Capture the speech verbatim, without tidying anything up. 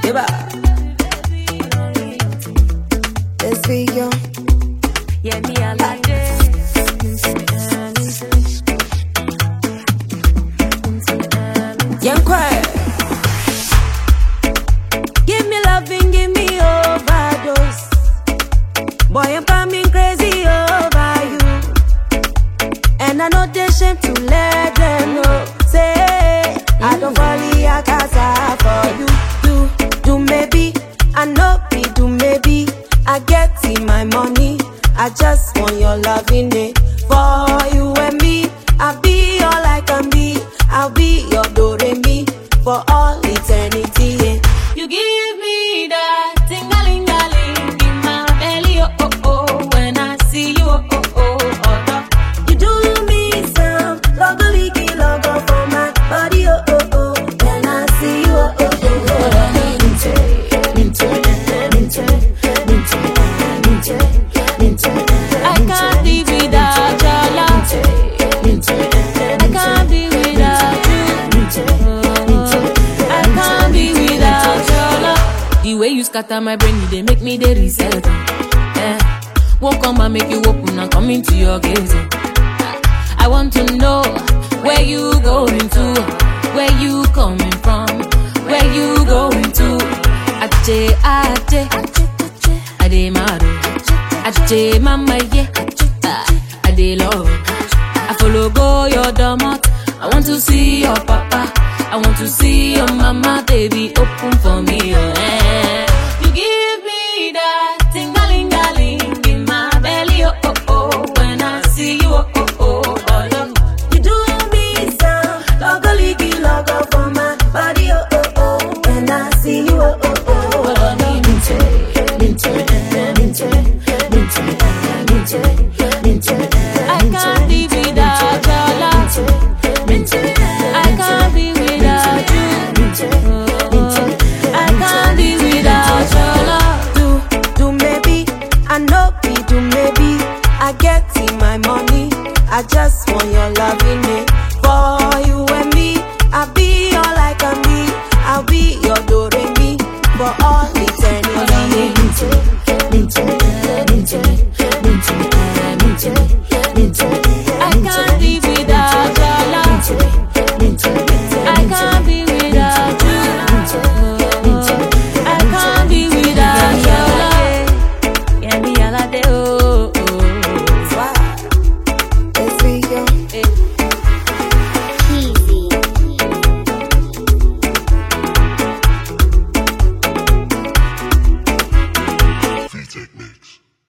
Eba. Let's be young. Yeah, me I like this. Young quiet. Give me loving, give me overdose. Boy, I'm coming crazy over you. And I know they shame to let them know. Say, I don't fall a casa for you. Do, do maybe, I know be do maybe. I get in my money, I just want your loving it. For you and me, I'll be all I can be. I'll be your do-re-mi for all eternity, yeah. You give me that ting-a-ling-a-ling in my belly, oh oh oh. When I see you, oh oh oh, oh. You do me some love-a-leaky lover for my body, oh oh oh. When I see you, oh oh oh. Minte, minte, minte, minte, minte, minte. I can't live without your love. I can't be without you. I can't be without your love. The way you scatter my brain, they make me the reset. Yeah. Won't come and make you open and come into your gaze. I want to know where you going to, where you coming from, where you going to. Ache, ache, ade mado, ache mama yeah, ade love. I follow go your domot. I want to see your papa. I want to see your mama, baby. Open for me, oh, eh.